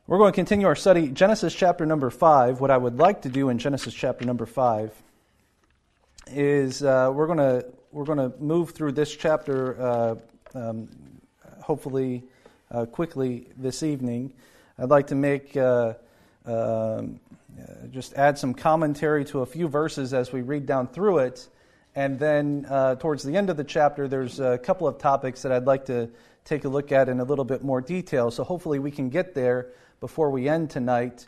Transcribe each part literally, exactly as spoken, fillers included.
We're going to continue our study, Genesis chapter number five. What I would like to do in Genesis chapter number five is uh, we're going to we're going to move through this chapter, uh, um, hopefully uh, quickly this evening. I'd like to make uh, uh, just add some commentary to a few verses as we read down through it, and then uh, towards the end of the chapter, there's a couple of topics that I'd like to take a look at in a little bit more detail. So hopefully we can get there before we end tonight,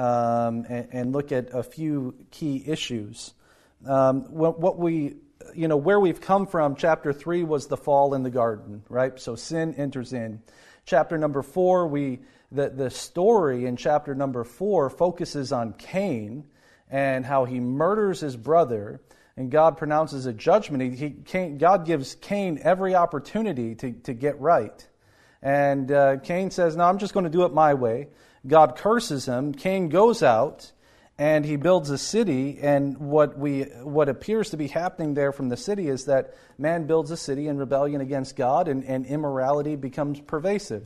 um, and, and look at a few key issues. Um, what, what we, you know, where we've come from, chapter three was the fall in the garden, right? So sin enters in. Chapter number four, we the the story in chapter number four focuses on Cain and how he murders his brother, and God pronounces a judgment. He, he Cain, God gives Cain every opportunity to to get right. And uh, Cain says, no, I'm just going to do it my way. God curses him. Cain goes out and he builds a city. And what we what appears to be happening there from the city is that man builds a city in rebellion against God, and, and immorality becomes pervasive.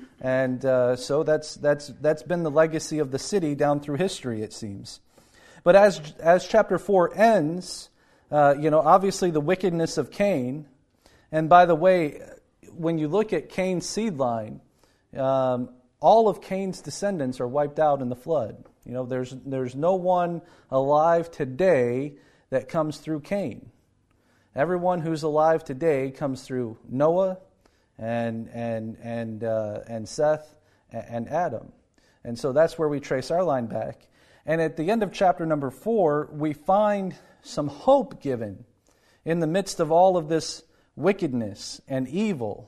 And uh, so that's that's that's been the legacy of the city down through history, it seems. But as as chapter four ends, uh, you know, obviously the wickedness of Cain. And by the way, when you look at Cain's seed line, um, all of Cain's descendants are wiped out in the flood. You know, there's there's no one alive today that comes through Cain. Everyone who's alive today comes through Noah and and and uh, and Seth and Adam, and so that's where we trace our line back. And at the end of chapter number four, we find some hope given in the midst of all of this wickedness and evil.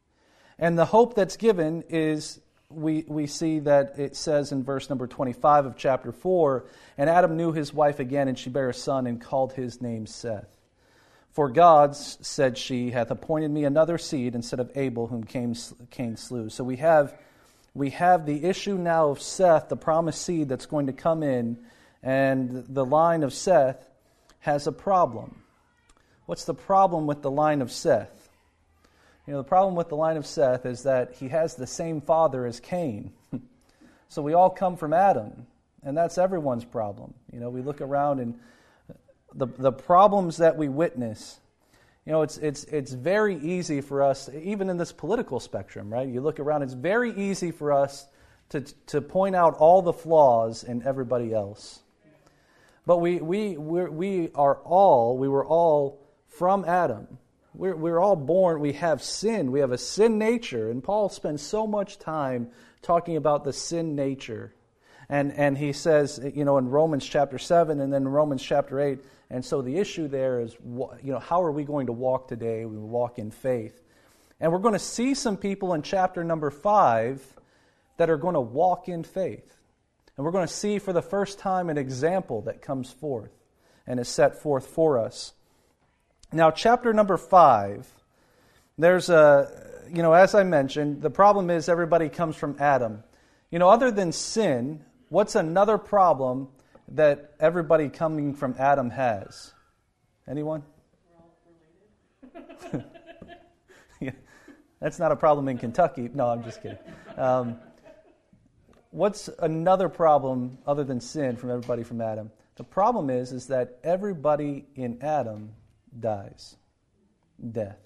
And the hope that's given is, we, we see that it says in verse number twenty-five of chapter four, and Adam knew his wife again, and she bare a son, and called his name Seth. For God, said she, hath appointed me another seed instead of Abel, whom Cain, Cain slew. So we have, we have the issue now of Seth, the promised seed that's going to come in, and the line of Seth has a problem. What's the problem with the line of Seth? You know, the problem with the line of Seth is that he has the same father as Cain. So we all come from Adam, and that's everyone's problem. You know, we look around and the the problems that we witness, you know, it's it's it's very easy for us, even in this political spectrum, right? You look around, it's very easy for us to to point out all the flaws in everybody else. But we we we're, we are all we were all from Adam. We're, we're all born, we have sin, we have a sin nature, and Paul spends so much time talking about the sin nature. And and he says, you know, in Romans chapter seven and then in Romans chapter eight, and so the issue there is, you know, how are we going to walk today? We walk in faith. And we're going to see some people in chapter number five that are going to walk in faith. And we're going to see for the first time an example that comes forth and is set forth for us. Now, chapter number five, there's a, you know, as I mentioned, the problem is everybody comes from Adam. You know, other than sin, what's another problem that everybody coming from Adam has? Anyone? We're all related. Yeah, that's not a problem in Kentucky. No, I'm just kidding. Um, what's another problem other than sin from everybody from Adam? The problem is, is that everybody in Adam dies. Death.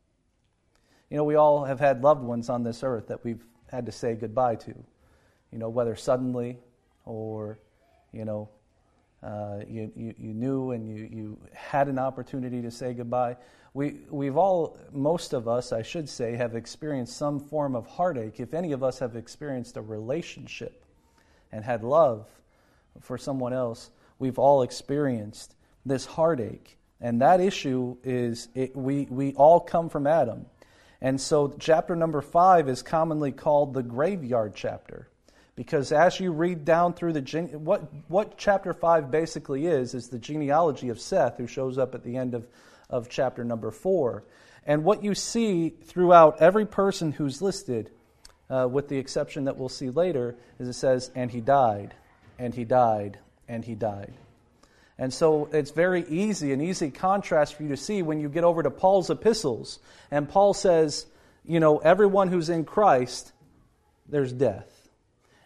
You know, we all have had loved ones on this earth that we've had to say goodbye to. You know, whether suddenly or, you know, uh, you, you you knew and you, you had an opportunity to say goodbye. We, we've all, most of us, I should say, have experienced some form of heartache. If any of us have experienced a relationship and had love for someone else, we've all experienced this heartache. And that issue is, it, we, we all come from Adam. And so chapter number five is commonly called the graveyard chapter. Because as you read down through the, gene, what what chapter five basically is, is the genealogy of Seth, who shows up at the end of, of chapter number four. And what you see throughout every person who's listed, uh, with the exception that we'll see later, is it says, and he died, and he died, and he died. And so it's very easy, an easy contrast for you to see when you get over to Paul's epistles. And Paul says, you know, everyone who's in Christ, there's death.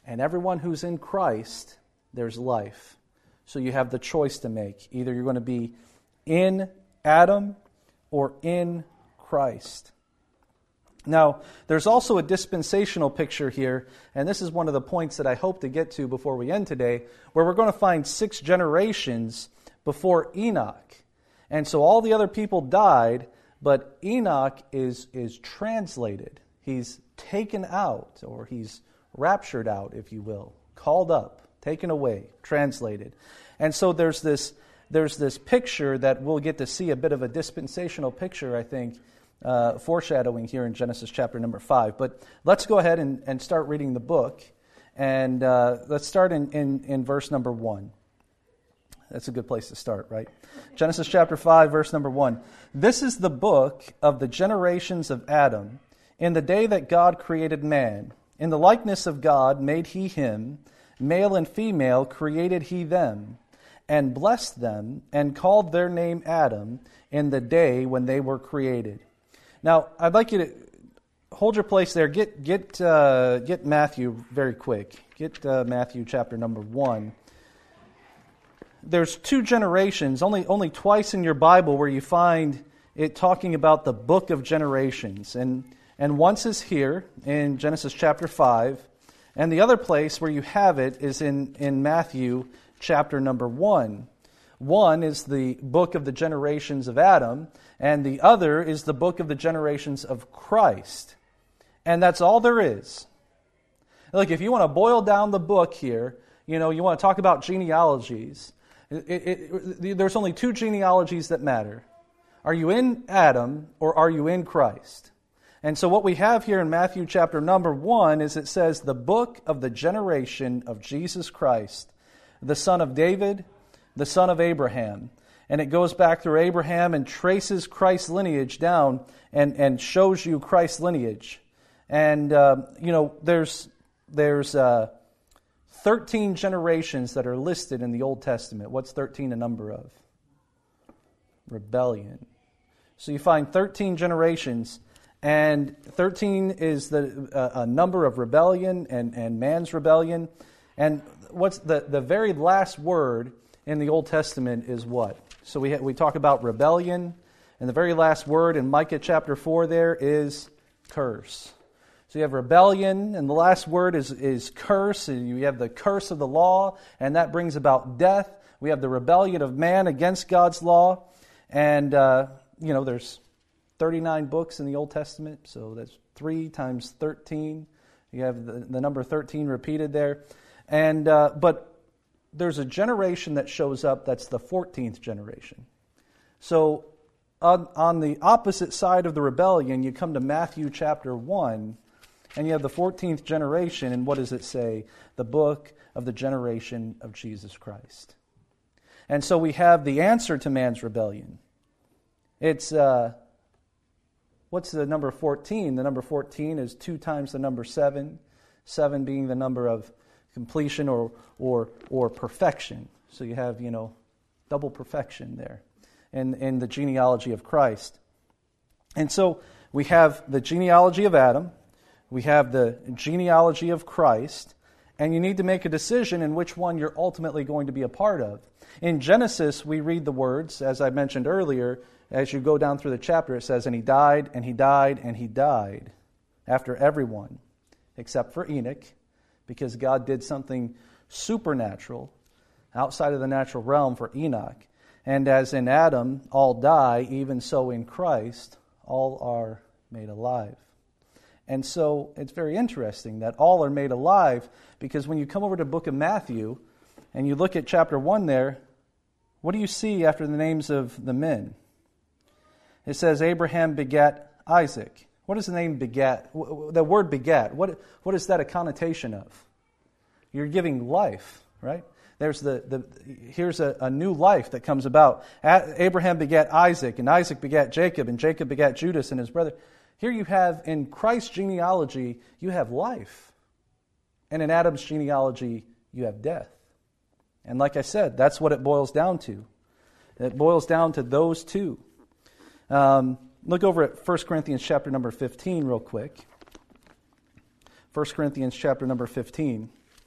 And everyone who's in Christ, there's life. So you have the choice to make. Either you're going to be in Adam or in Christ. Now, there's also a dispensational picture here, and this is one of the points that I hope to get to before we end today, where we're going to find six generations before Enoch. And so all the other people died, but Enoch is, is translated. He's taken out, or he's raptured out, if you will, called up, taken away, translated. And so there's this, there's this picture that we'll get to see, a bit of a dispensational picture, I think, Uh, foreshadowing here in Genesis chapter number five. But let's go ahead and, and start reading the book. And uh, let's start in, in, in verse number one. That's a good place to start, right? Genesis chapter five, verse number one. This is the book of the generations of Adam. In the day that God created man, in the likeness of God made he him, male and female created he them, and blessed them, and called their name Adam in the day when they were created. Now, I'd like you to hold your place there. Get get uh, get Matthew very quick. Get uh, Matthew chapter number one. There's two generations, only only twice in your Bible where you find it talking about the book of generations. And, and once is here in Genesis chapter five. And the other place where you have it is in, in Matthew chapter number one. One is the book of the generations of Adam, and the other is the book of the generations of Christ. And that's all there is. Look, if you want to boil down the book here, you know, you want to talk about genealogies, it, it, it, there's only two genealogies that matter. Are you in Adam or are you in Christ? And so what we have here in Matthew chapter number one is it says the book of the generation of Jesus Christ, the son of David, the son of Abraham. And it goes back through Abraham and traces Christ's lineage down and, and shows you Christ's lineage. And, uh, you know, there's there's uh, thirteen generations that are listed in the Old Testament. What's thirteen a number of? Rebellion. So you find thirteen generations, and thirteen is the uh, a number of rebellion and, and man's rebellion. And what's the, the very last word in the Old Testament is what? So we ha- we talk about rebellion, and the very last word in Micah chapter four there is curse. So you have rebellion, and the last word is, is curse, and you have the curse of the law, and that brings about death. We have the rebellion of man against God's law, and, uh, you know, there's thirty-nine books in the Old Testament, so that's three times thirteen. You have the, the number thirteen repeated there. And uh, but there's a generation that shows up that's the fourteenth generation. So on, on the opposite side of the rebellion, you come to Matthew chapter one, and you have the fourteenth generation, and what does it say? The book of the generation of Jesus Christ. And so we have the answer to man's rebellion. It's, uh, what's the number fourteen? The number fourteen is two times the number seven, seven being the number of completion or or or perfection. So you have, you know, double perfection there in, in the genealogy of Christ. And so we have the genealogy of Adam, we have the genealogy of Christ, and you need to make a decision in which one you're ultimately going to be a part of. In Genesis, we read the words, as I mentioned earlier, as you go down through the chapter, it says, and he died, and he died, and he died, after everyone, except for Enoch, because God did something supernatural outside of the natural realm for Enoch. And as in Adam, all die, even so in Christ, all are made alive. And so it's very interesting that all are made alive, because when you come over to the book of Matthew and you look at chapter one there, what do you see after the names of the men? It says Abraham begat Isaac. What does the name begat? The word begat, what, what is that a connotation of? You're giving life, right? There's the, the here's a, a new life that comes about. Abraham begat Isaac, and Isaac begat Jacob, and Jacob begat Judas and his brother. Here you have, in Christ's genealogy, you have life. And in Adam's genealogy, you have death. And like I said, that's what it boils down to. It boils down to those two. Um, look over at First Corinthians chapter number fifteen real quick. First Corinthians chapter number fifteen.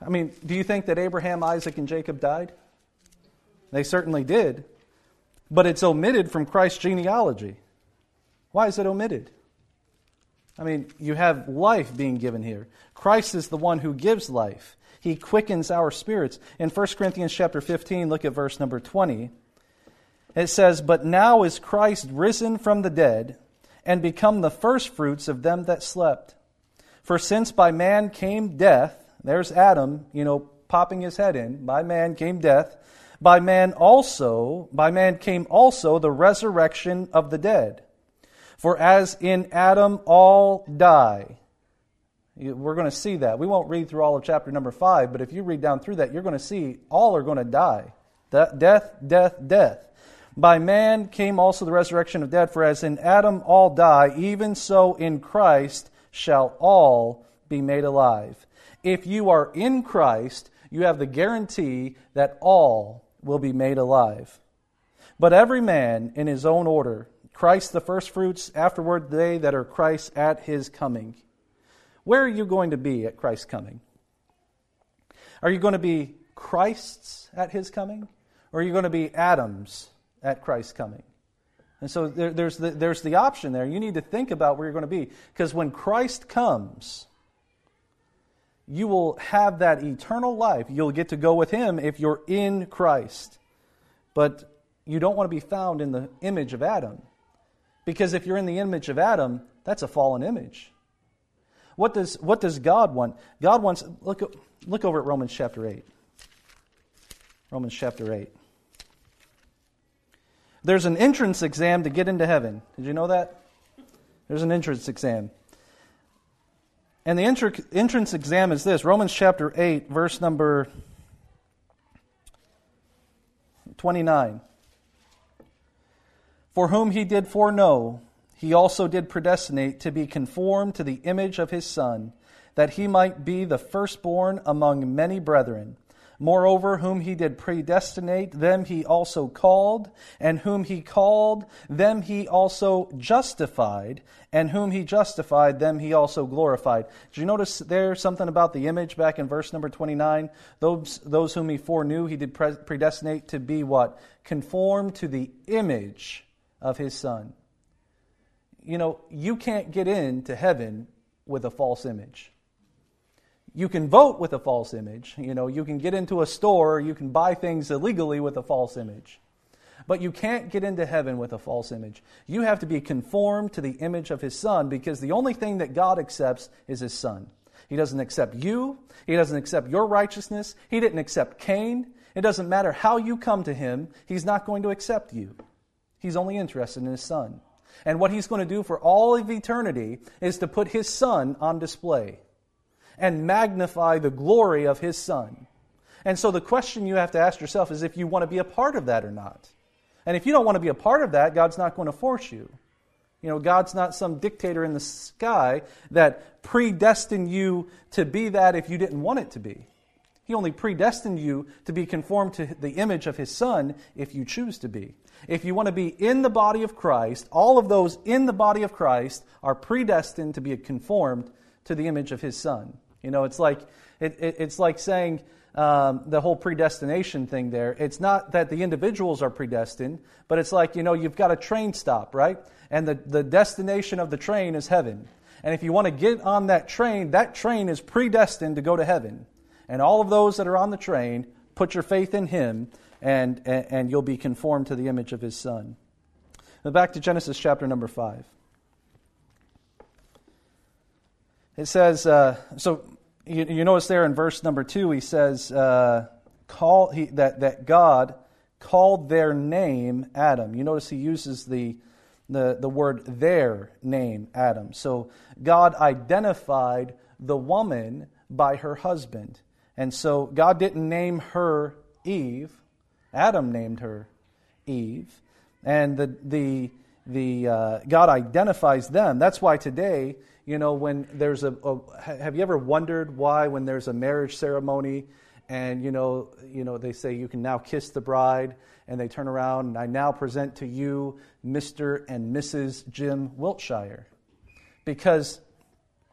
I mean, do you think that Abraham, Isaac, and Jacob died? They certainly did. But it's omitted from Christ's genealogy. Why is it omitted? I mean, you have life being given here. Christ is the one who gives life. He quickens our spirits. In First Corinthians chapter fifteen, look at verse number twenty. It says, "But now is Christ risen from the dead, and become the firstfruits of them that slept. For since by man came death," there's Adam, you know, popping his head in, "by man came death, by man also, by man came also the resurrection of the dead. For as in Adam all die." We're going to see that. We won't read through all of chapter number five, but if you read down through that, you're going to see all are going to die. Death, death, death. "By man came also the resurrection of dead, for as in Adam all die, even so in Christ shall all be made alive." If you are in Christ, you have the guarantee that all will be made alive. "But every man in his own order, Christ the firstfruits, afterward they that are Christ at his coming." Where are you going to be at Christ's coming? Are you going to be Christ's at his coming? Or are you going to be Adam's at Christ's coming? And so there, there's, the, there's the option there. You need to think about where you're going to be. Because when Christ comes, you will have that eternal life. You'll get to go with him if you're in Christ. But you don't want to be found in the image of Adam. Because if you're in the image of Adam, that's a fallen image. What does what does God want? God wants, look, look over at Romans chapter eight. Romans chapter eight. There's an entrance exam to get into heaven. Did you know that? There's an entrance exam. And the entr- entrance exam is this. Romans chapter eight, verse number twenty-nine. "For whom he did foreknow, he also did predestinate to be conformed to the image of his Son, that he might be the firstborn among many brethren. Moreover, whom he did predestinate, them he also called, and whom he called, them he also justified, and whom he justified, them he also glorified." Did you notice there something about the image back in verse number twenty-nine? Those, those whom he foreknew, he did predestinate to be what? Conformed to the image of his Son. You know, you can't get into heaven with a false image. You can vote with a false image. You know, you can get into a store, you can buy things illegally with a false image. But you can't get into heaven with a false image. You have to be conformed to the image of his Son, because the only thing that God accepts is his Son. He doesn't accept you. He doesn't accept your righteousness. He didn't accept Cain. It doesn't matter how you come to him. He's not going to accept you. He's only interested in his Son. And what he's going to do for all of eternity is to put his Son on display and magnify the glory of his Son. And so the question you have to ask yourself is if you want to be a part of that or not. And if you don't want to be a part of that, God's not going to force you. You know, God's not some dictator in the sky that predestined you to be that if you didn't want it to be. He only predestined you to be conformed to the image of his Son if you choose to be. If you want to be in the body of Christ, all of those in the body of Christ are predestined to be conformed to the image of his Son. You know, it's like it, it, it's like saying um, the whole predestination thing there. It's not that the individuals are predestined, but it's like, you know, you've got a train stop, right? And the, the destination of the train is heaven. And if you want to get on that train, that train is predestined to go to heaven. And all of those that are on the train, put your faith in him, and, and, and you'll be conformed to the image of his Son. Now back to Genesis chapter number five. It says, uh, so you, you notice there in verse number two, he says, uh, call he, that, that God called their name Adam. You notice he uses the, the, the word their name, Adam. So God identified the woman by her husband. And so God didn't name her Eve. Adam named her Eve. And the the the uh, God identifies them. That's why today, you know, when there's a, a have you ever wondered why when there's a marriage ceremony and you know you know they say you can now kiss the bride, and they turn around and I now present to you Mister and Missus Jim Wiltshire, because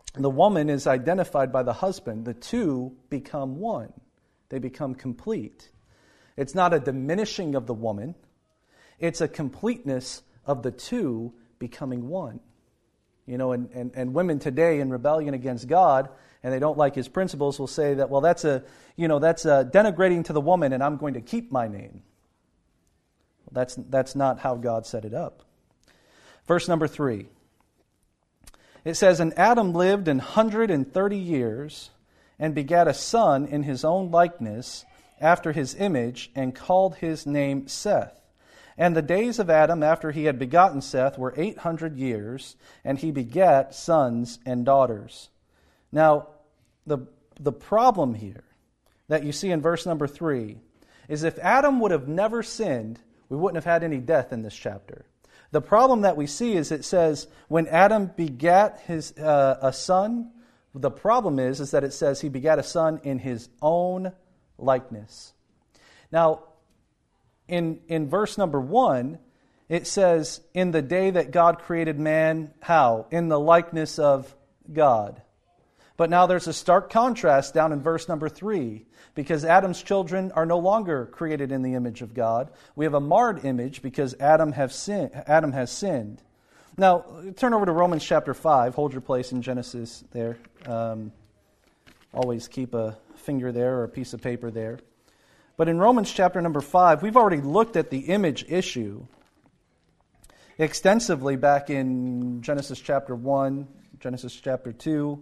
the woman is identified by the husband. The two become one. They become complete. It's not a diminishing of the woman. It's a completeness of the two becoming one. You know, and, and, and women today in rebellion against God, and they don't like His principles, will say that, well, that's a, you know, that's a denigrating to the woman, and I'm going to keep my name. Well, that's that's not how God set it up. Verse number three. It says, "And Adam lived an hundred and thirty years, and begat a son in his own likeness, after his image, and called his name Seth. And the days of Adam after he had begotten Seth were eight hundred years, and he begat sons and daughters." Now, the, the problem here that you see in verse number three is if Adam would have never sinned, we wouldn't have had any death in this chapter. The problem that we see is it says, when Adam begat his uh, a son, the problem is, is that it says he begat a son in his own likeness. Now, in, in verse number one, it says, in the day that God created man, how? In the likeness of God. But now there's a stark contrast down in verse number three, because Adam's children are no longer created in the image of God. We have a marred image because Adam have sin, Adam has sinned. Now, turn over to Romans chapter five. Hold your place in Genesis there. Um, always keep a finger there or a piece of paper there. But in Romans chapter number five, we've already looked at the image issue extensively back in Genesis chapter one, Genesis chapter two.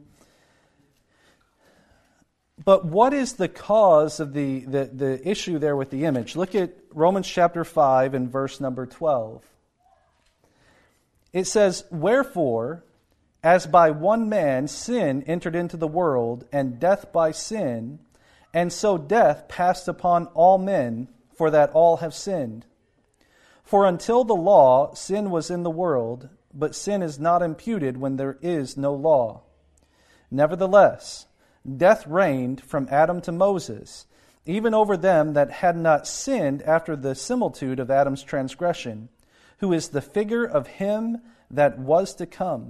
But what is the cause of the, the, the issue there with the image? Look at Romans chapter five and verse number twelve. It says, "Wherefore, as by one man sin entered into the world, and death by sin, and so death passed upon all men, for that all have sinned. For until the law, sin was in the world, but sin is not imputed when there is no law. Nevertheless, death reigned from Adam to Moses, even over them that had not sinned after the similitude of Adam's transgression, who is the figure of him that was to come.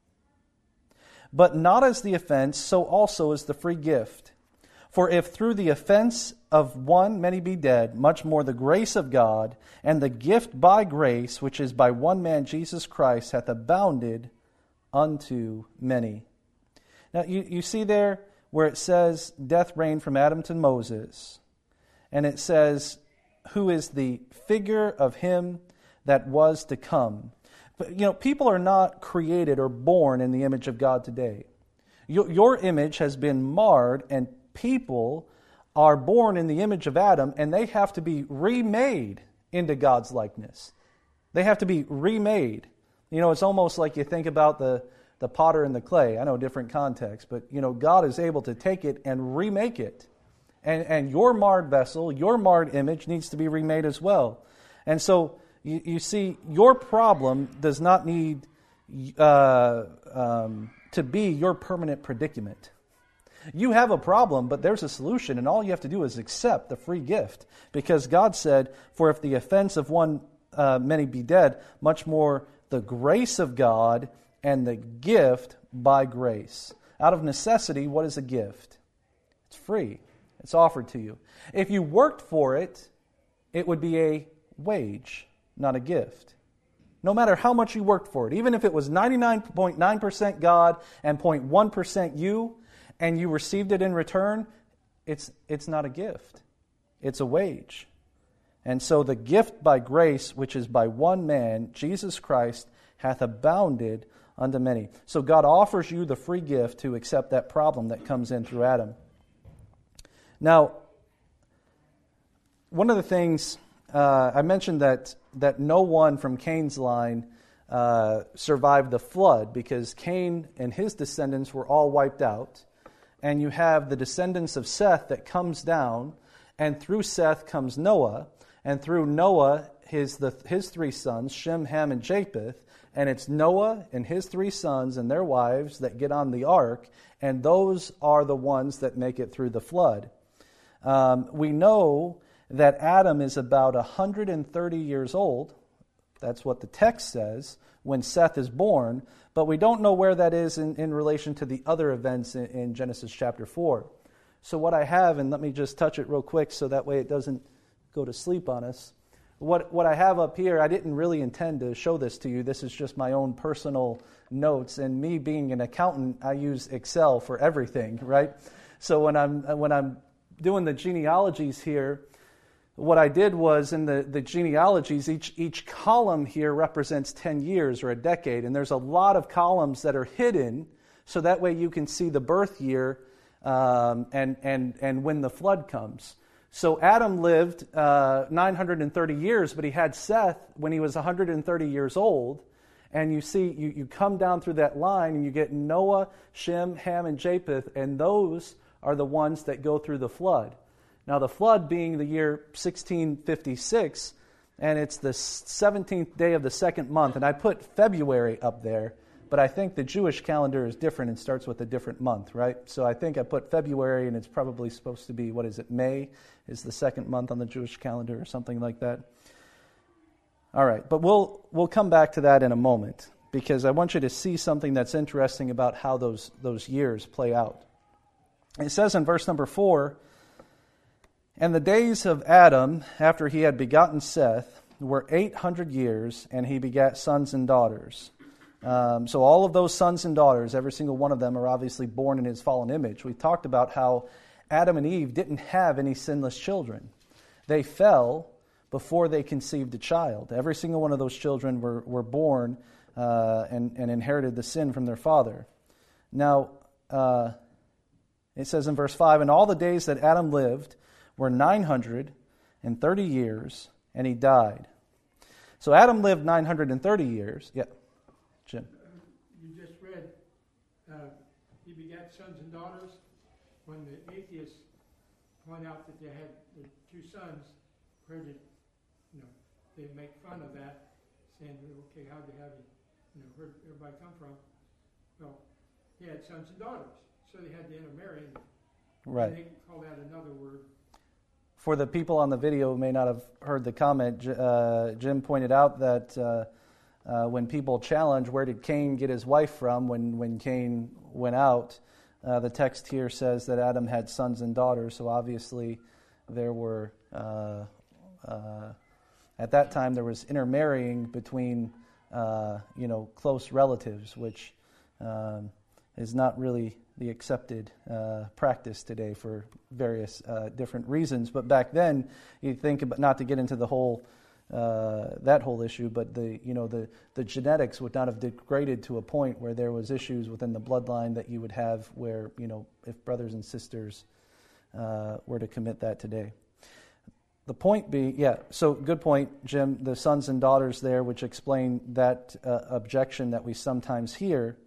But not as the offense, so also is the free gift. For if through the offense of one many be dead, much more the grace of God, and the gift by grace, which is by one man Jesus Christ, hath abounded unto many." Now you, you see there where it says death reigned from Adam to Moses, and it says, who is the figure of him that was to come. But, you know, people are not created or born in the image of God today. Your, your image has been marred, and people are born in the image of Adam, and they have to be remade into God's likeness. They have to be remade. You know, it's almost like you think about the, the potter and the clay. I know different context, but, you know, God is able to take it and remake it. And, and your marred vessel, your marred image needs to be remade as well. And so, you, you see, your problem does not need uh, um, to be your permanent predicament. You have a problem, but there's a solution, and all you have to do is accept the free gift. Because God said, for if the offense of one uh, many be dead, much more the grace of God and the gift by grace. Out of necessity, what is a gift? It's free. It's offered to you. If you worked for it, it would be a wage, not a gift. No matter how much you worked for it, even if it was ninety-nine point nine percent God and zero point one percent you, and you received it in return, it's it's not a gift. It's a wage. And so the gift by grace, which is by one man, Jesus Christ, hath abounded unto many. So God offers you the free gift to accept that problem that comes in through Adam. Now, one of the things, uh, I mentioned that, that no one from Cain's line uh, survived the flood because Cain and his descendants were all wiped out. And you have the descendants of Seth that comes down, and through Seth comes Noah, and through Noah his, the, his three sons, Shem, Ham, and Japheth, and it's Noah and his three sons and their wives that get on the ark, and those are the ones that make it through the flood. Um, we know that Adam is about one hundred thirty years old. That's what the text says, when Seth is born, but we don't know where that is in, in relation to the other events in, in Genesis chapter four. So what I have, and let me just touch it real quick so that way it doesn't go to sleep on us. What what I have up here, I didn't really intend to show this to you. This is just my own personal notes. And me being an accountant, I use Excel for everything, right? So when I'm when I'm doing the genealogies here, what I did was in the, the genealogies, each each column here represents ten years or a decade. And there's a lot of columns that are hidden, so that way you can see the birth year um, and, and, and when the flood comes. So Adam lived uh, nine hundred thirty years, but he had Seth when he was one hundred thirty years old. And you see, you, you come down through that line and you get Noah, Shem, Ham, and Japheth, and those are the ones that go through the flood. Now the flood being the year sixteen fifty-six, and it's the seventeenth day of the second month. And I put February up there, but I think the Jewish calendar is different and starts with a different month, right? So I think I put February, and it's probably supposed to be, what is it, May is the second month on the Jewish calendar or something like that. All right, but we'll we'll come back to that in a moment, because I want you to see something that's interesting about how those, those years play out. It says in verse number four, "And the days of Adam, after he had begotten Seth, were eight hundred years, and he begat sons and daughters." Um, so all of those sons and daughters, every single one of them, are obviously born in his fallen image. We talked about how Adam and Eve didn't have any sinless children. They fell before they conceived a child. Every single one of those children were, were born uh, and, and inherited the sin from their father. Now, uh, it says in verse five, "And all the days that Adam lived were nine hundred thirty years, and he died." So Adam lived nine hundred thirty years. Yeah, Jim. You just read, uh, he begat sons and daughters. When the atheists point out that they had the two sons, where did, you know, they make fun of that, saying, okay, how did they have you, you know, where did everybody come from? Well, he had sons and daughters, so they had to intermarry. Right. They call that another word. For the people on the video who may not have heard the comment, uh, Jim pointed out that uh, uh, when people challenge where did Cain get his wife from when, when Cain went out, uh, the text here says that Adam had sons and daughters, so obviously there were, uh, uh, at that time there was intermarrying between, uh, you know, close relatives, which um, is not really the accepted uh, practice today for various uh, different reasons. But back then, you think about, not to get into the whole uh, that whole issue, but the you know the the genetics would not have degraded to a point where there was issues within the bloodline that you would have where, you know, if brothers and sisters uh, were to commit that today. The point being, yeah, so good point, Jim, the sons and daughters there, which explain that uh, objection that we sometimes hear.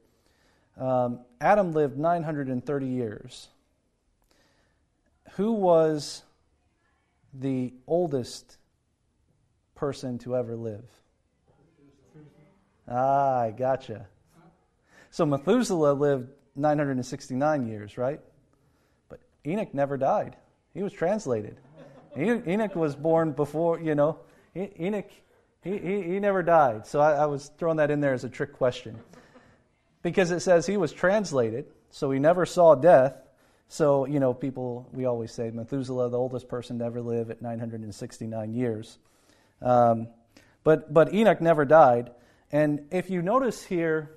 Um, Adam lived nine hundred thirty years. Who was the oldest person to ever live? Ah, I gotcha. So Methuselah lived nine hundred sixty-nine years, right? But Enoch never died. He was translated. Enoch was born before, you know, Enoch, he, he, he never died. So I, I was throwing that in there as a trick question. Because it says he was translated, so he never saw death. So, you know, people, we always say Methuselah, the oldest person to ever live at nine hundred sixty-nine years. Um, but but Enoch never died. And if you notice here,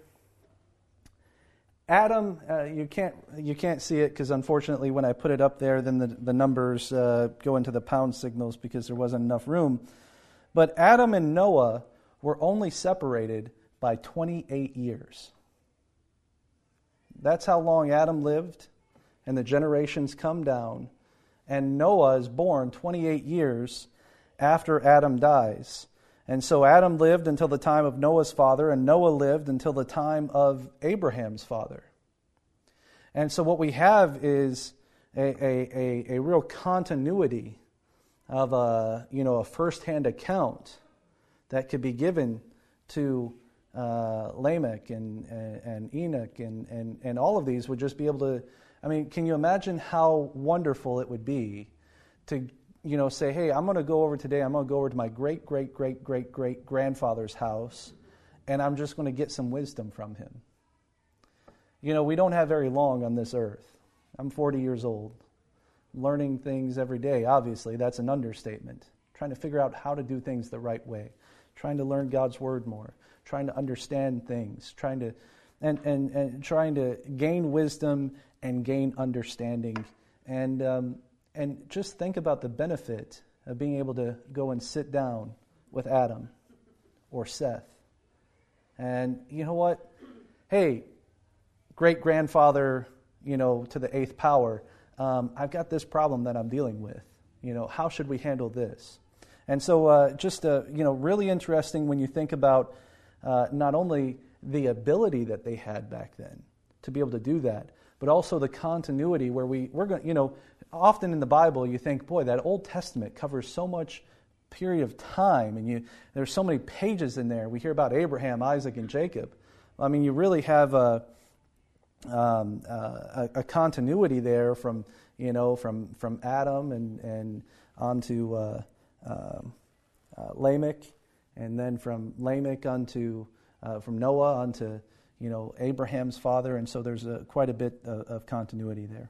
Adam, uh, you can't you can't see it because unfortunately when I put it up there, then the, the numbers uh, go into the pound signals because there wasn't enough room. But Adam and Noah were only separated by twenty-eight years. That's how long Adam lived, and the generations come down, and Noah is born twenty-eight years after Adam dies. And so Adam lived until the time of Noah's father, and Noah lived until the time of Abraham's father. And so what we have is a, a, a, a real continuity of a, you know, a first-hand account that could be given to Uh, Lamech and, and, and Enoch and, and, and all of these would just be able to, I mean, can you imagine how wonderful it would be to, you know, say, hey, I'm going to go over today, I'm going to go over to my great, great, great, great, great grandfather's house, and I'm just going to get some wisdom from him. You know, we don't have very long on this earth. I'm forty years old, learning things every day. Obviously, that's an understatement. Trying to figure out how to do things the right way, trying to learn God's word more, trying to understand things, trying to and and, and trying to gain wisdom and gain understanding, and um, and just think about the benefit of being able to go and sit down with Adam or Seth. And you know what? Hey, great grandfather, you know, to the eighth power, um, I've got this problem that I'm dealing with. You know, how should we handle this? And so uh, just, uh, you know, really interesting when you think about uh, not only the ability that they had back then to be able to do that, but also the continuity where we, we're going, you know, often in the Bible you think, boy, that Old Testament covers so much period of time, and you there's so many pages in there. We hear about Abraham, Isaac, and Jacob. I mean, you really have a, um, uh, a, a continuity there from, you know, from, from Adam and, and on to uh, uh, uh, Lamech, and then from Lamech onto, uh, from Noah onto, you know, Abraham's father, and so there's a, quite a bit of, of continuity there.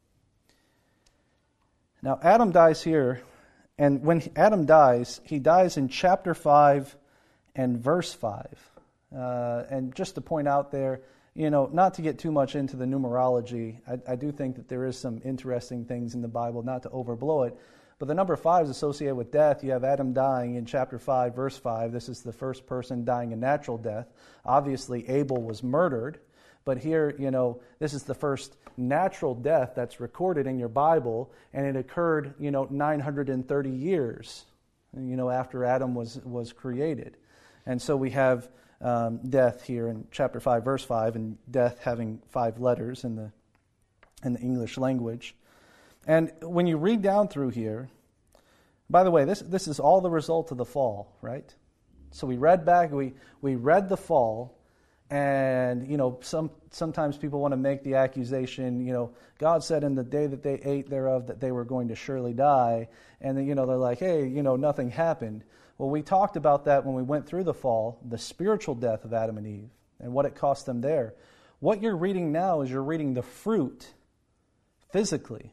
Now, Adam dies here, and when Adam dies, he dies in chapter five and verse five. Uh, and just to point out there, you know, not to get too much into the numerology, I, I do think that there is some interesting things in the Bible, not to overblow it, but the number five is associated with death. You have Adam dying in chapter five, verse five. This is the first person dying a natural death. Obviously, Abel was murdered, but here, you know, this is the first natural death that's recorded in your Bible, and it occurred, you know, nine hundred thirty years, you know, after Adam was, was created. And so we have um, death here in chapter five, verse five, and death having five letters in the in the English language. And when you read down through here, by the way, this this is all the result of the fall, right? So we read back, we we read the fall, and you know, some sometimes people want to make the accusation, you know, God said in the day that they ate thereof that they were going to surely die, and then, you know, they're like, hey, you know, nothing happened. Well, we talked about that when we went through the fall, the spiritual death of Adam and Eve, and what it cost them there. What you're reading now is you're reading the fruit, physically,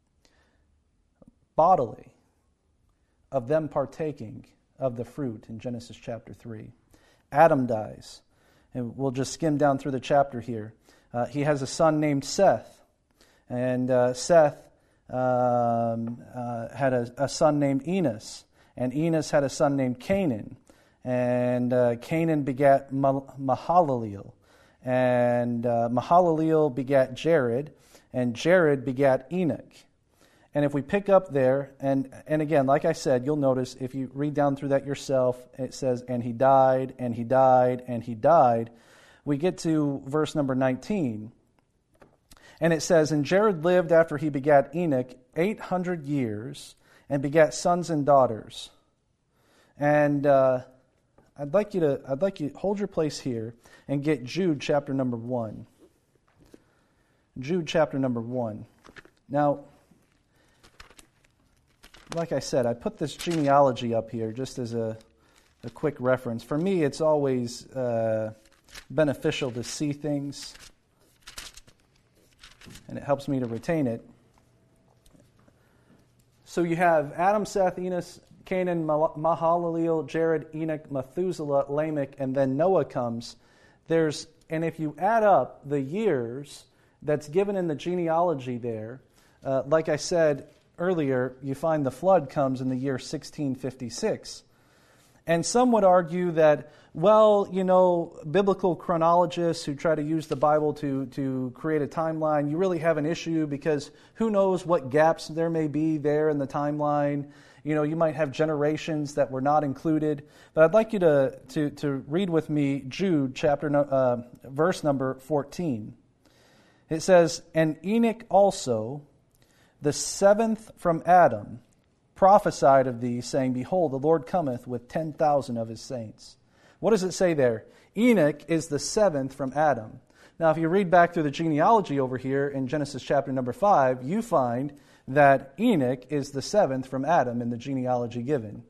bodily, of them partaking of the fruit in Genesis chapter three. Adam dies, and we'll just skim down through the chapter here. Uh, he has a son named Seth, and uh, Seth um, uh, had a, a son named Enos, and Enos had a son named Canaan, and uh, Canaan begat Mahalaleel, and uh, Mahalaleel begat Jared, and Jared begat Enoch. And if we pick up there, and, and again, like I said, you'll notice if you read down through that yourself, it says, and he died, and he died, and he died. We get to verse number nineteen, and it says, and Jared lived after he begat Enoch eight hundred years, and begat sons and daughters. And uh, I'd like you to, I'd like you to hold your place here and get Jude chapter number one. Jude chapter number one. Now, like I said, I put this genealogy up here just as a, a quick reference. For me, it's always uh, beneficial to see things, and it helps me to retain it. So you have Adam, Seth, Enos, Canaan, Mahalaleel, Jared, Enoch, Methuselah, Lamech, and then Noah comes. There's, and if you add up the years that's given in the genealogy there, uh, like I said earlier, you find the flood comes in the year sixteen fifty-six. And some would argue that, well, you know, biblical chronologists who try to use the Bible to, to create a timeline, you really have an issue because who knows what gaps there may be there in the timeline. You know, you might have generations that were not included. But I'd like you to, to, to read with me Jude chapter uh, verse number fourteen. It says, and Enoch also, the seventh from Adam, prophesied of thee, saying, behold, the Lord cometh with ten thousand of his saints. What does it say there? Enoch is the seventh from Adam. Now, if you read back through the genealogy over here in Genesis chapter number five, you find that Enoch is the seventh from Adam in the genealogy given.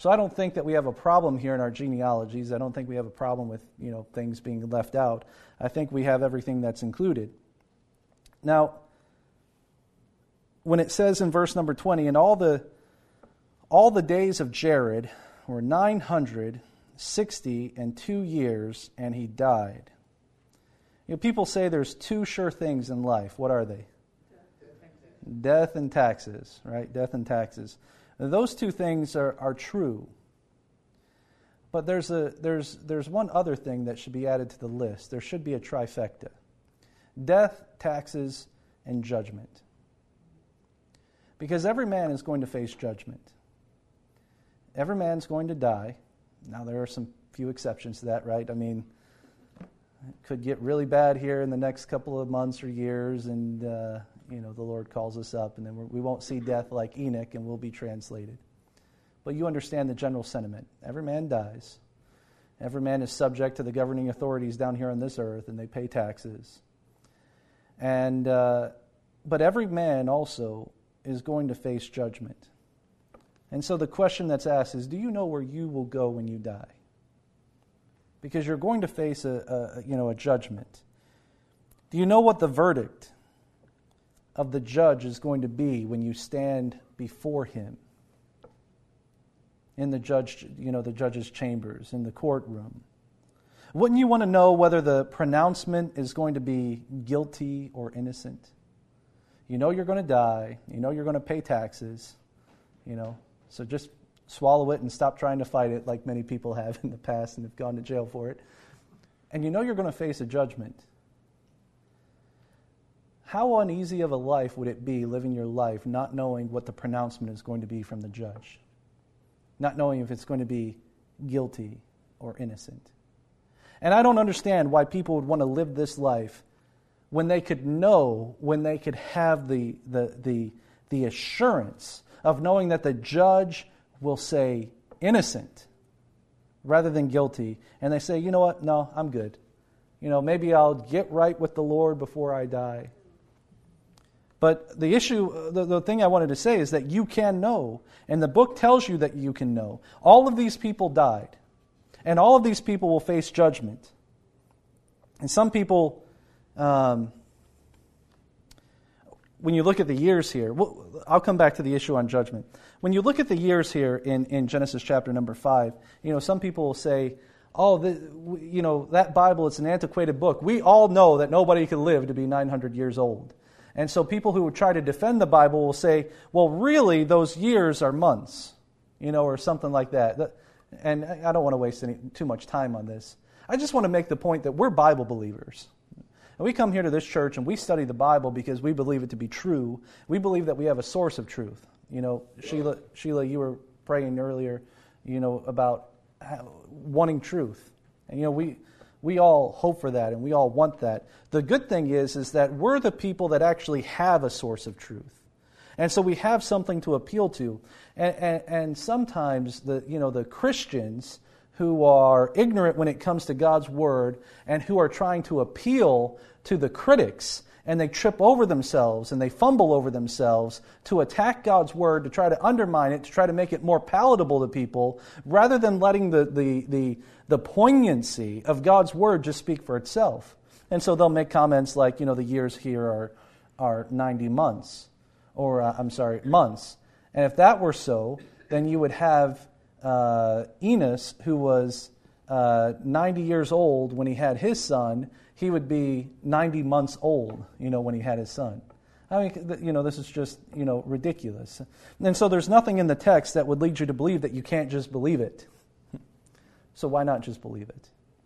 So I don't think that we have a problem here in our genealogies. I don't think we have a problem with, you know, things being left out. I think we have everything that's included. Now, when it says in verse number twenty, and all the all the days of Jared were nine hundred sixty and two years, and he died. You know, people say there's two sure things in life. What are they? Death and taxes, right? Death and taxes. Those two things are, are true. But there's a there's there's one other thing that should be added to the list. There should be a trifecta. Death, taxes, and judgment. Because every man is going to face judgment. Every man's going to die. Now there are some few exceptions to that, right? I mean, it could get really bad here in the next couple of months or years, and uh, you know, the Lord calls us up, and then we're, we won't see death like Enoch, and we'll be translated. But you understand the general sentiment. Every man dies. Every man is subject to the governing authorities down here on this earth, and they pay taxes. And uh, but every man also is going to face judgment. And so the question that's asked is, do you know where you will go when you die? Because you're going to face a, a you know a judgment. Do you know what the verdict of the judge is going to be when you stand before him in the judge, you know, the judge's chambers, in the courtroom? Wouldn't you want to know whether the pronouncement is going to be guilty or innocent? You know you're going to die. You know you're going to pay taxes. You know, so just swallow it and stop trying to fight it like many people have in the past and have gone to jail for it. And you know you're going to face a judgment. How uneasy of a life would it be living your life not knowing what the pronouncement is going to be from the judge? Not knowing if it's going to be guilty or innocent. And I don't understand why people would want to live this life when they could know, when they could have the the the, the assurance of knowing that the judge will say innocent rather than guilty. And they say, you know what, no, I'm good. You know, maybe I'll get right with the Lord before I die. But the issue, the, the thing I wanted to say is that you can know, and the book tells you that you can know. All of these people died, and all of these people will face judgment. And some people, um, when you look at the years here, well, I'll come back to the issue on judgment. When you look at the years here in, in Genesis chapter number five, you know, some people will say, oh, the, you know, that Bible, it's an antiquated book. We all know that nobody could live to be nine hundred years old. And so people who would try to defend the Bible will say, well, really, those years are months, you know, or something like that. And I don't want to waste any, too much time on this. I just want to make the point that we're Bible believers. And we come here to this church and we study the Bible because we believe it to be true. We believe that we have a source of truth. You know, Sheila, Sheila, you were praying earlier, you know, about how, wanting truth. And, you know, we... We all hope for that, and we all want that. The good thing is, is that we're the people that actually have a source of truth. And so we have something to appeal to. And, and, and sometimes the you know the Christians who are ignorant when it comes to God's Word and who are trying to appeal to the critics, and they trip over themselves and they fumble over themselves to attack God's Word, to try to undermine it, to try to make it more palatable to people, rather than letting the the the, the poignancy of God's Word just speak for itself. And so they'll make comments like, you know, the years here are are ninety months, or uh, I'm sorry, months. And if that were so, then you would have uh, Enos, who was uh, ninety years old when he had his son. He would be ninety months old, you know, when he had his son. I mean, you know, this is just, you know, ridiculous. And so there's nothing in the text that would lead you to believe that you can't just believe it. So why not just believe it?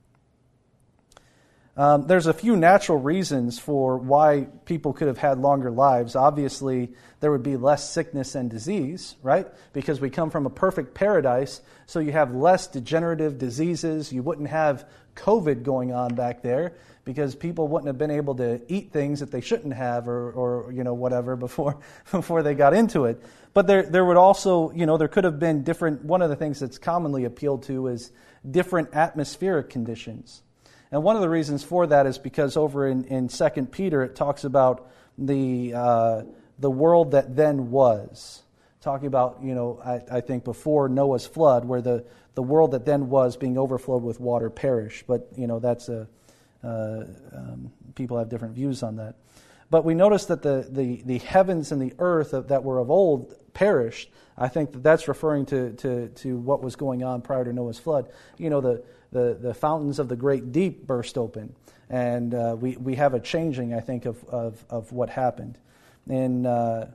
Um, there's a few natural reasons for why people could have had longer lives. Obviously, there would be less sickness and disease, right? Because we come from a perfect paradise, so you have less degenerative diseases. You wouldn't have COVID going on back there because people wouldn't have been able to eat things that they shouldn't have, or, or you know, whatever before before they got into it. But there there would also, you know, there could have been different. One of the things that's commonly appealed to is different atmospheric conditions. And one of the reasons for that is because over in, in Second Peter it talks about the uh, the world that then was. It talking about, you know, I, I think before Noah's flood, where the, the world that then was being overflowed with water perished. But, you know, that's a, uh, um, people have different views on that. But we notice that the, the, the heavens and the earth that were of old perished. I think that that's referring to, to, to what was going on prior to Noah's flood. You know, the, the, the fountains of the great deep burst open. And uh, we, we have a changing, I think, of, of, of what happened. And uh,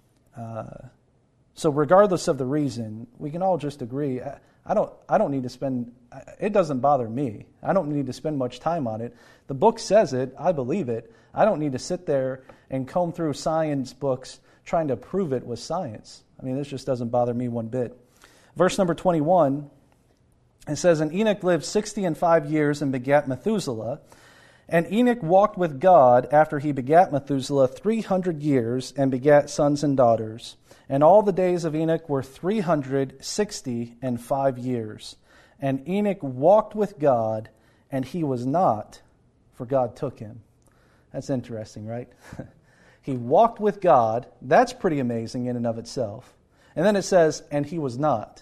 uh, so regardless of the reason, we can all just agree, I, I don't I don't need to spend, it doesn't bother me. I don't need to spend much time on it. The book says it, I believe it. I don't need to sit there and comb through science books trying to prove it with science. I mean, this just doesn't bother me one bit. Verse number twenty-one, it says, And Enoch lived sixty and five years and begat Methuselah. And Enoch walked with God after he begat Methuselah three hundred years and begat sons and daughters. And all the days of Enoch were three hundred sixty and five years. And Enoch walked with God, and he was not, for God took him. That's interesting, right? He walked with God. That's pretty amazing in and of itself. And then it says, and he was not.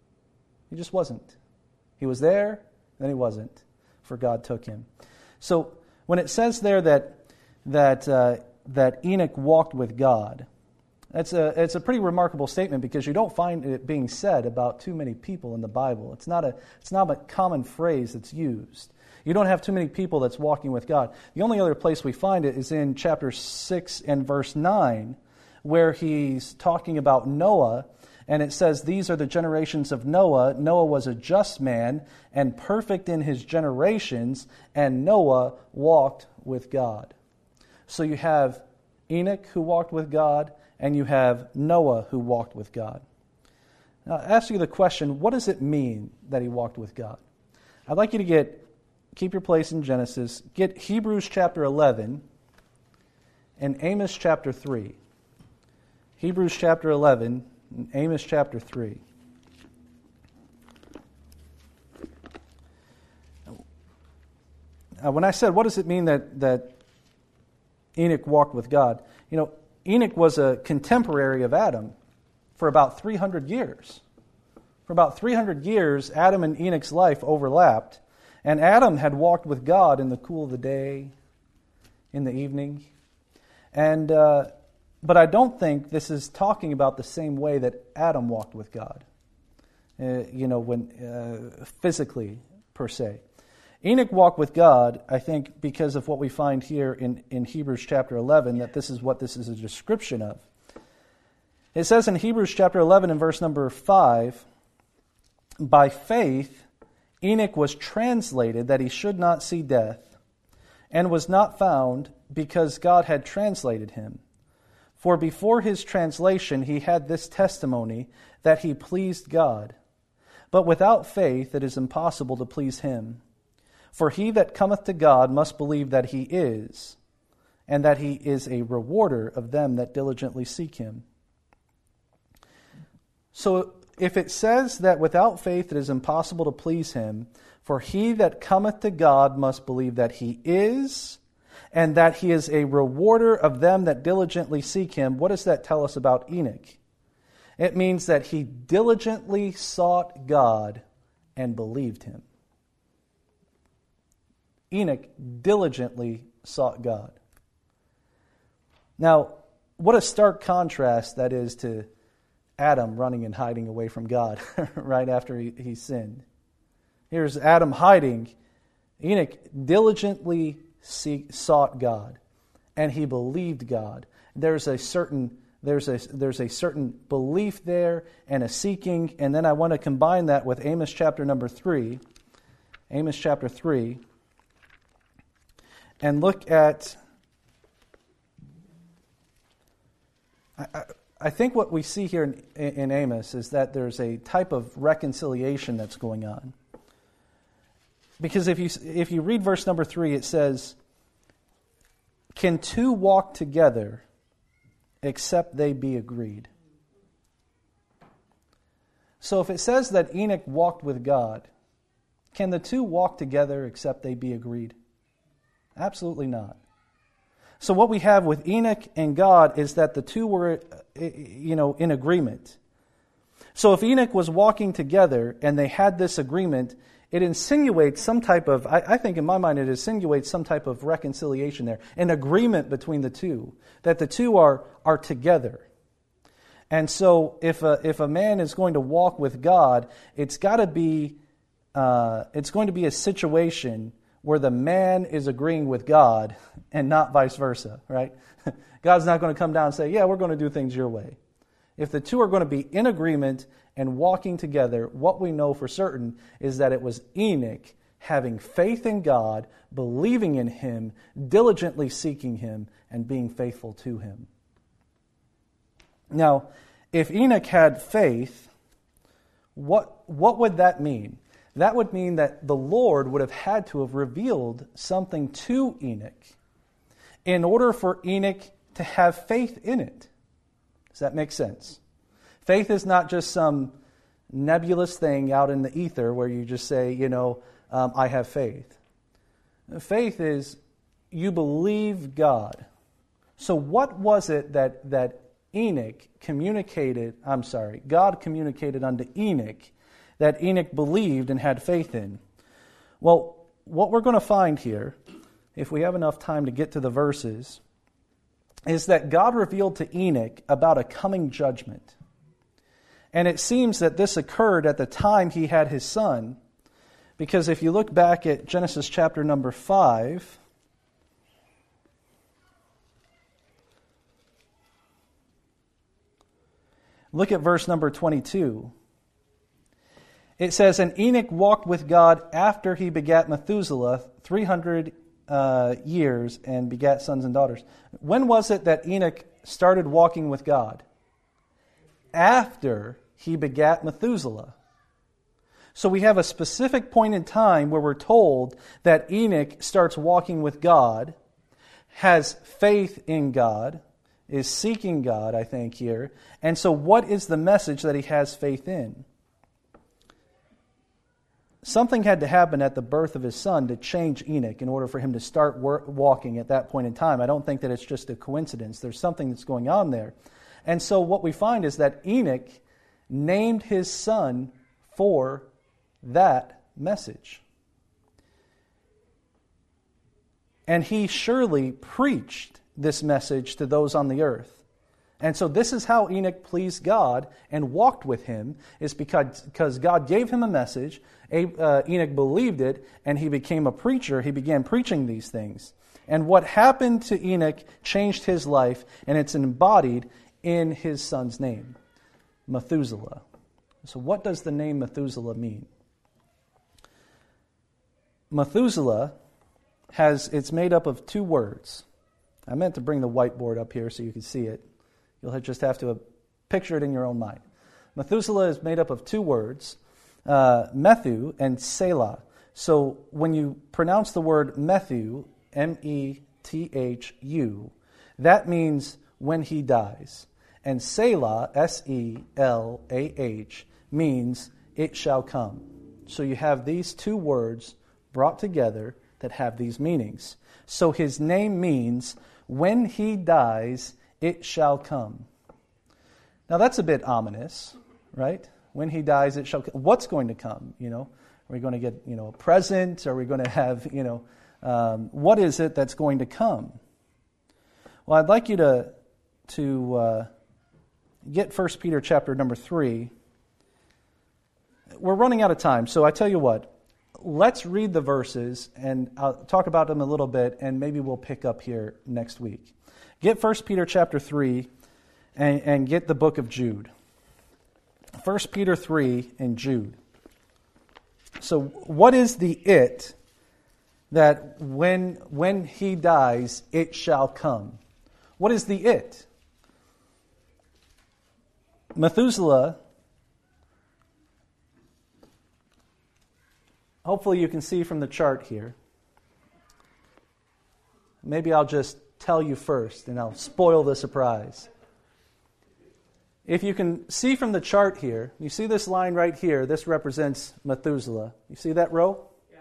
He just wasn't. He was there, then he wasn't, for God took him. So when it says there that that uh, that Enoch walked with God, that's a it's a pretty remarkable statement, because you don't find it being said about too many people in the Bible. It's not a it's not a common phrase that's used. You don't have too many people that's walking with God. The only other place we find it is in chapter six and verse nine, where he's talking about Noah, and it says, These are the generations of Noah. Noah was a just man and perfect in his generations, and Noah walked with God. So you have Enoch who walked with God, and you have Noah who walked with God. Now, I ask you the question, what does it mean that he walked with God? I'd like you to get, keep your place in Genesis, get Hebrews chapter eleven and Amos chapter three. Hebrews chapter eleven and Amos chapter three. Uh, when I said, what does it mean that, that Enoch walked with God? You know, Enoch was a contemporary of Adam for about three hundred years. For about three hundred years, Adam and Enoch's life overlapped, and Adam had walked with God in the cool of the day, in the evening. And uh, but I don't think this is talking about the same way that Adam walked with God, uh, you know, when uh, physically, per se. Enoch walked with God, I think, because of what we find here in, in Hebrews chapter eleven, that this is what this is a description of. It says in Hebrews chapter eleven and verse number five, By faith Enoch was translated that he should not see death, and was not found because God had translated him. For before his translation he had this testimony, that he pleased God. But without faith it is impossible to please him. For he that cometh to God must believe that he is, and that he is a rewarder of them that diligently seek him. So if it says that without faith it is impossible to please him, for he that cometh to God must believe that he is, and that he is a rewarder of them that diligently seek him, what does that tell us about Enoch? It means that he diligently sought God and believed him. Enoch diligently sought God. Now, what a stark contrast that is to Adam running and hiding away from God right after he, he sinned. Here's Adam hiding. Enoch diligently seek, sought God, and he believed God. There's a certain there's a there's a certain belief there and a seeking, and then I want to combine that with Amos chapter number three, Amos chapter three, and look at. I, I, I think what we see here in, in Amos is that there's a type of reconciliation that's going on. Because if you if you read verse number three, it says, "Can two walk together except they be agreed?" So if it says that Enoch walked with God, can the two walk together except they be agreed? Absolutely not. So what we have with Enoch and God is that the two were you know, in agreement. So if Enoch was walking together and they had this agreement, it insinuates some type of, I, I think in my mind it insinuates some type of reconciliation there, an agreement between the two, that the two are, are together. And so if a, if a man is going to walk with God, it's got to be, uh, it's going to be a situation where the man is agreeing with God and not vice versa, right? God's not going to come down and say, yeah, we're going to do things your way. If the two are going to be in agreement and walking together, what we know for certain is that it was Enoch having faith in God, believing in Him, diligently seeking Him, and being faithful to Him. Now, if Enoch had faith, what, what would that mean? That would mean that the Lord would have had to have revealed something to Enoch in order for Enoch to have faith in it. Does that make sense? Faith is not just some nebulous thing out in the ether where you just say, you know, um, I have faith. Faith is you believe God. So what was it that, that Enoch communicated, I'm sorry, God communicated unto Enoch that Enoch believed and had faith in? Well, what we're going to find here, if we have enough time to get to the verses, is that God revealed to Enoch about a coming judgment. And it seems that this occurred at the time he had his son, because if you look back at Genesis chapter number five, look at verse number twenty-two. It says, and Enoch walked with God after he begat Methuselah three hundred uh, years and begat sons and daughters. When was it that Enoch started walking with God? After he begat Methuselah. So we have a specific point in time where we're told that Enoch starts walking with God, has faith in God, is seeking God, I think, here. And so what is the message that he has faith in? Something had to happen at the birth of his son to change Enoch in order for him to start work, walking at that point in time. I don't think that it's just a coincidence. There's something that's going on there. And so what we find is that Enoch named his son for that message. And he surely preached this message to those on the earth. And so this is how Enoch pleased God and walked with Him, is because, because God gave him a message, uh, Enoch believed it, and he became a preacher. He began preaching these things. And what happened to Enoch changed his life, and it's embodied in his son's name, Methuselah. So what does the name Methuselah mean? Methuselah has, it's made up of two words. I meant to bring the whiteboard up here so you can see it. You'll just have to picture it in your own mind. Methuselah is made up of two words, uh, Methu and Selah. So when you pronounce the word Methu, M E T H U, that means when he dies. And Selah, S E L A H, means it shall come. So you have these two words brought together that have these meanings. So his name means when he dies, it shall come. Now that's a bit ominous, right? When he dies, it shall come. What's going to come? You know, are we going to get, you know, a present? Are we going to have, you know, um, what is it that's going to come? Well, I'd like you to to uh, get First Peter chapter number three. We're running out of time, so I tell you what. Let's read the verses, and I'll talk about them a little bit, and maybe we'll pick up here next week. Get First Peter chapter three and, and get the book of Jude. First Peter three and Jude. So what is the it that when, when he dies, it shall come? What is the it? Methuselah, hopefully you can see from the chart here. Maybe I'll just tell you first, and I'll spoil the surprise. If you can see from the chart here, you see this line right here, this represents Methuselah. You see that row? Yeah.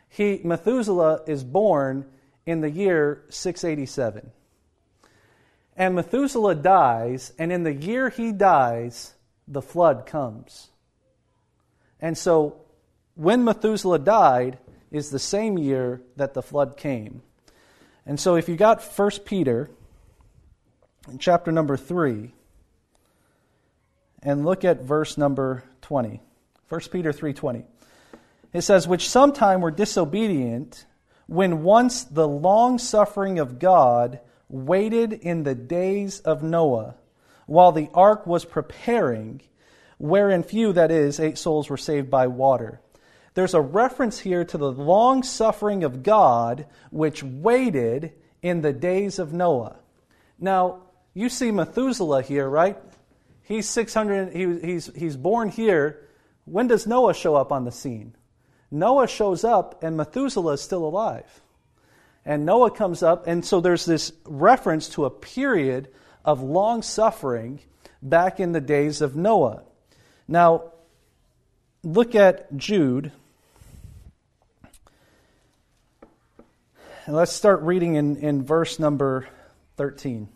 He, Methuselah is born in the year six eighty-seven. And Methuselah dies, and in the year he dies, the flood comes. And so, when Methuselah died is the same year that the flood came. And so if you got First Peter, in chapter number three, and look at verse number twenty. First Peter three twenty. It says, which sometime were disobedient, when once the long suffering of God waited in the days of Noah, while the ark was preparing, wherein few, that is, eight souls, were saved by water. There's a reference here to the long suffering of God, which waited in the days of Noah. Now, you see Methuselah here, right? He's six hundred. He, he's he's born here. When does Noah show up on the scene? Noah shows up, and Methuselah is still alive. And Noah comes up, and so there's this reference to a period of long suffering back in the days of Noah. Now, look at Jude. And let's start reading in, in verse number thirteen.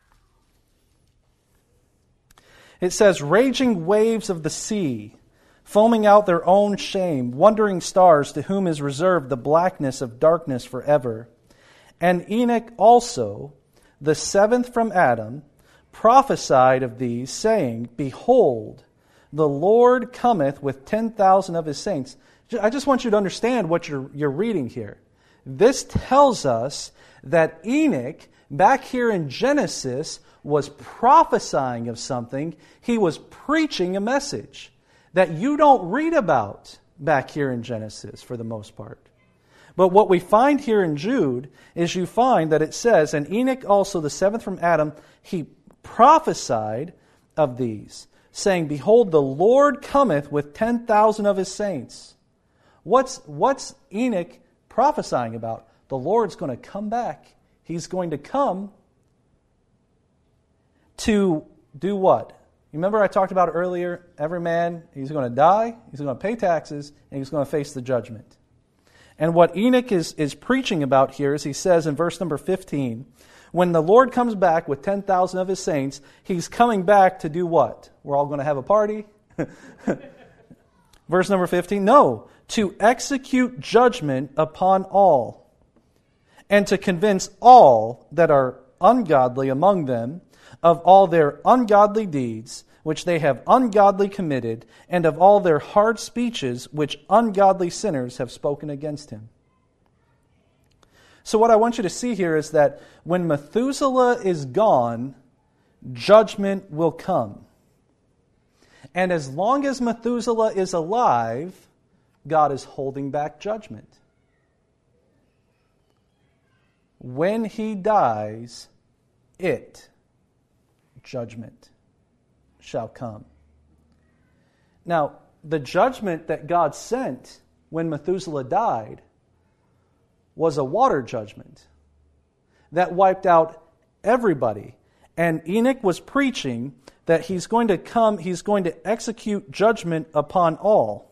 It says, raging waves of the sea, foaming out their own shame, wandering stars to whom is reserved the blackness of darkness forever. And Enoch also, the seventh from Adam, prophesied of these, saying, behold, the Lord cometh with ten thousand of his saints. I just want you to understand what you're, you're reading here. This tells us that Enoch, back here in Genesis, was prophesying of something. He was preaching a message that you don't read about back here in Genesis for the most part. But what we find here in Jude is you find that it says, and Enoch also, the seventh from Adam, he prophesied of these, saying, behold, the Lord cometh with ten thousand of his saints. What's, what's Enoch prophesying about? The Lord's going to come back. He's going to come to do what? You remember I talked about earlier, every man, he's going to die, he's going to pay taxes, and he's going to face the judgment. And what Enoch is, is preaching about here is he says in verse number fifteen, when the Lord comes back with ten thousand of his saints, he's coming back to do what? We're all going to have a party? Verse number fifteen, no, to execute judgment upon all, and to convince all that are ungodly among them of all their ungodly deeds, which they have ungodly committed, and of all their hard speeches, which ungodly sinners have spoken against him. So what I want you to see here is that when Methuselah is gone, judgment will come. And as long as Methuselah is alive, God is holding back judgment. When he dies, it, judgment, shall come. Now, the judgment that God sent when Methuselah died was a water judgment that wiped out everybody. And Enoch was preaching that he's going to come, he's going to execute judgment upon all.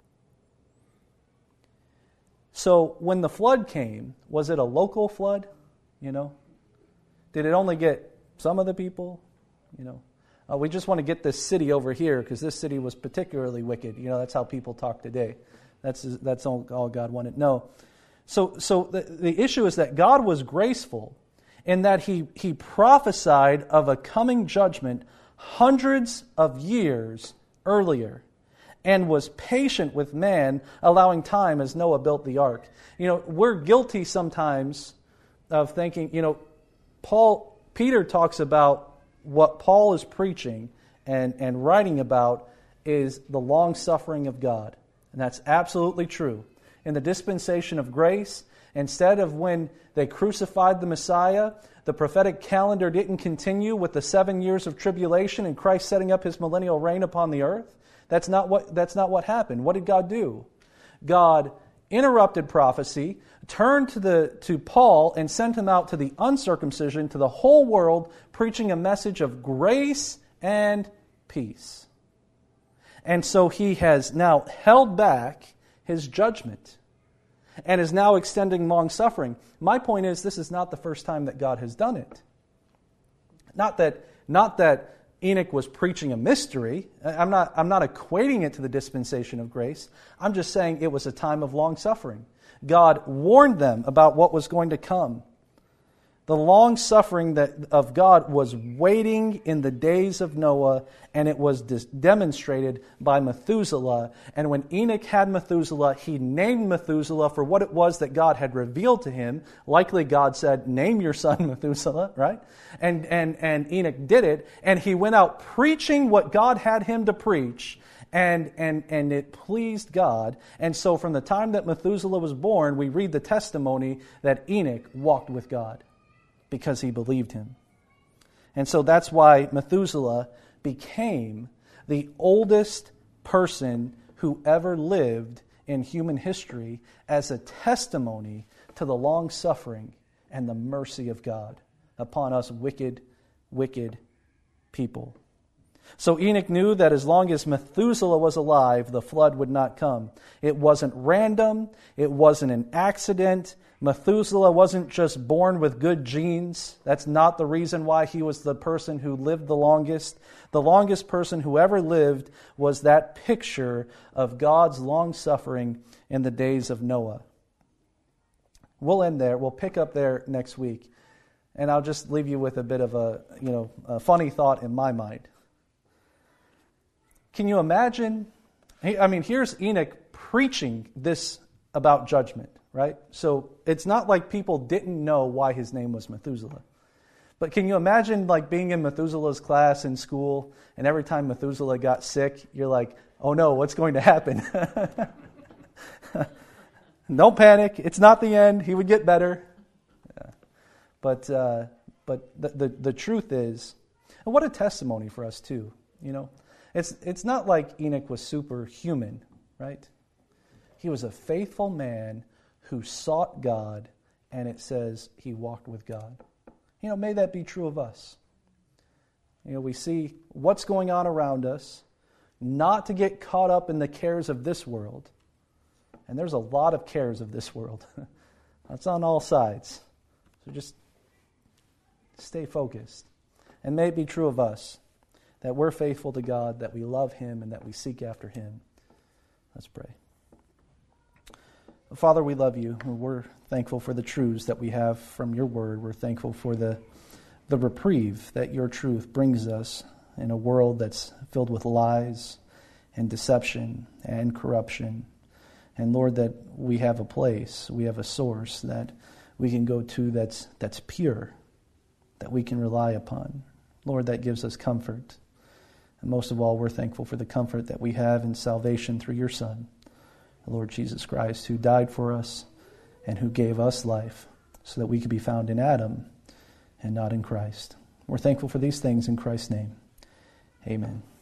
So when the flood came, was it a local flood? You know? Did it only get some of the people? You know? Uh, we just want to get this city over here because this city was particularly wicked. You know, that's how people talk today. That's that's all, all God wanted. No. So so the, the issue is that God was graceful in that he, he prophesied of a coming judgment hundreds of years earlier and was patient with man, allowing time as Noah built the ark. You know, we're guilty sometimes of thinking, you know, Paul, Peter talks about what Paul is preaching and, and writing about is the long suffering of God. And that's absolutely true. In the dispensation of grace, instead of when they crucified the Messiah, the prophetic calendar didn't continue with the seven years of tribulation and Christ setting up his millennial reign upon the earth. That's not what, that's not what happened. What did God do? God interrupted prophecy, turned to the to Paul and sent him out to the uncircumcision, to the whole world, preaching a message of grace and peace. And so he has now held back his judgment and is now extending long suffering. My point is, this is not the first time that God has done it. Not that, not that Enoch was preaching a mystery. I'm not, I'm not equating it to the dispensation of grace. I'm just saying it was a time of long suffering. God warned them about what was going to come. The long suffering that of God was waiting in the days of Noah, and it was dis- demonstrated by Methuselah. And when Enoch had Methuselah, he named Methuselah for what it was that God had revealed to him. Likely God said, name your son Methuselah, right? And, and, and Enoch did it, and he went out preaching what God had him to preach. And, and, and it pleased God. And so from the time that Methuselah was born, we read the testimony that Enoch walked with God, because he believed him. And so that's why Methuselah became the oldest person who ever lived in human history as a testimony to the long suffering and the mercy of God upon us wicked, wicked people. So Enoch knew that as long as Methuselah was alive, the flood would not come. It wasn't random. It wasn't an accident. Methuselah wasn't just born with good genes. That's not the reason why he was the person who lived the longest. The longest person who ever lived was that picture of God's long suffering in the days of Noah. We'll end there. We'll pick up there next week. And I'll just leave you with a bit of a, you know, a funny thought in my mind. Can you imagine? I mean, here's Enoch preaching this about judgment, right? So it's not like people didn't know why his name was Methuselah. But can you imagine like being in Methuselah's class in school, and every time Methuselah got sick, you're like, oh no, what's going to happen? Don't panic. It's not the end. He would get better. Yeah. But uh, but the, the the truth is, and what a testimony for us too, you know. It's it's not like Enoch was superhuman, right? He was a faithful man who sought God, and it says he walked with God. You know, may that be true of us. You know, we see what's going on around us, not to get caught up in the cares of this world. And there's a lot of cares of this world. That's on all sides. So just stay focused. And may it be true of us, that we're faithful to God, that we love Him, and that we seek after Him. Let's pray. Father, we love you. We're thankful for the truths that we have from your word. We're thankful for the, the reprieve that your truth brings us in a world that's filled with lies and deception and corruption. And Lord, that we have a place, we have a source that we can go to that's that's pure, that we can rely upon. Lord, that gives us comfort. And most of all, we're thankful for the comfort that we have in salvation through your Son, the Lord Jesus Christ, who died for us and who gave us life so that we could be found in Adam and not in Christ. We're thankful for these things in Christ's name. Amen.